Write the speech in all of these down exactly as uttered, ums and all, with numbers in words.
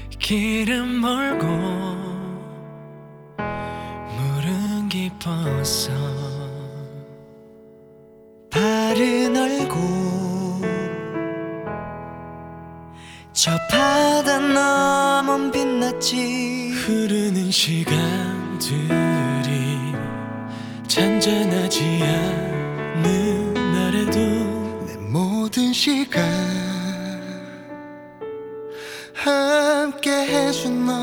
길은 멀고 물은 깊어서 발은 얼고 저 바다 너먼 빛났지. 흐르는 시간들이 잔잔하지 않는 날에도 내 모든 시간 함께 해준 너.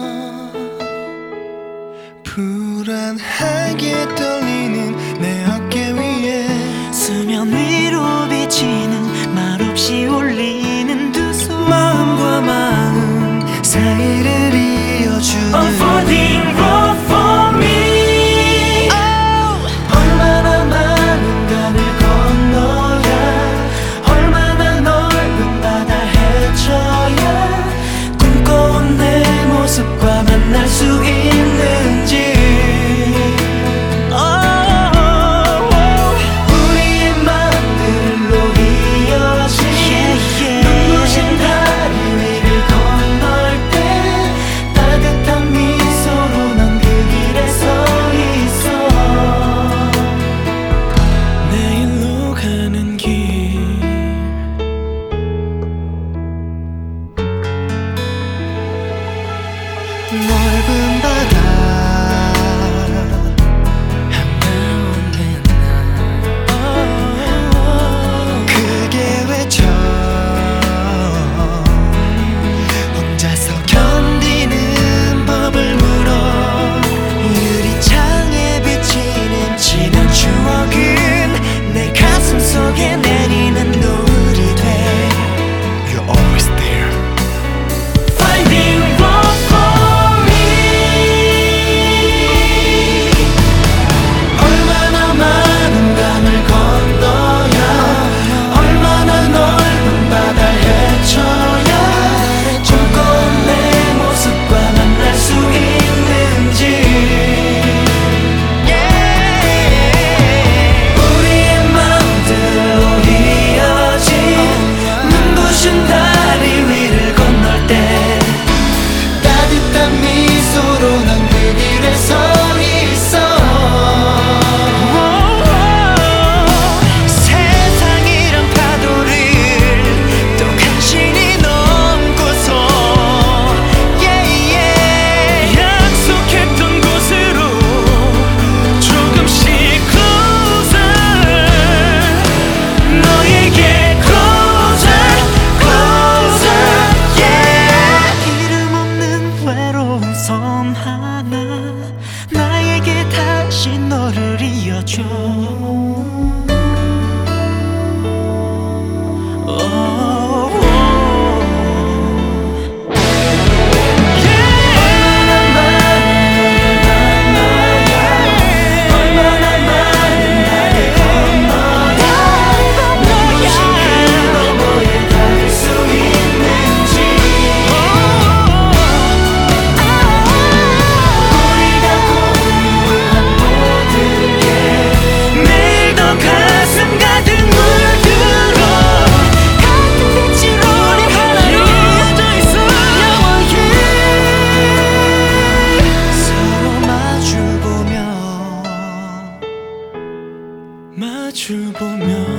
불안하게 떨리는 내 어깨 위에 수면 위로 비치는 말없이 울리는 두 손. 마음과 마음 사이를 이어주는 Unfolding road for me. 얼마나 많은 강을 건너야, 얼마나 넓은 바다를 헤쳐야 꿈꿔온 내 모습과 만날 수 있는지. 우리의 맘들로 이어진 눈부신 다리 위를 건널 때 따뜻한 미소로 넌 그 길에 서 있어. 내일로 가는 길 넓은 바다 한가운데 크게 외쳐 혼자서 견디는 법을 물어. 유리창에 비치는 지난 추억은 내 가슴 속에 내리는 노을이 돼. You're always there. Finding road for me. 얼마나 많은 강을 건너야, 얼마나 넓은 바다를 헤쳐야 꿈꿔온 내 모습과 만날 수 있는지. 우리의 마음들로 이어진 눈부신 다리 위를 건널 때 따뜻한 미소로 난 그 길에 서 있어. 세상이란 파도를 또 간신히 넘고서 yeah, yeah. 약속했던 곳으로 조금씩 closer 너에게 Closer, closer, yeah. 이름 없는 외로운 섬 하나 나에게 다시 너를 이어줘. 얼마나 많은 나를 건너야 눈부신 그 너머에 닿을 수 있는지. 우리가 공유한 모든 게 내일 더 가슴 가득 물들어 같은 빛으로 우리 하나로 이어져 있어. 서로 마주보며 마주보며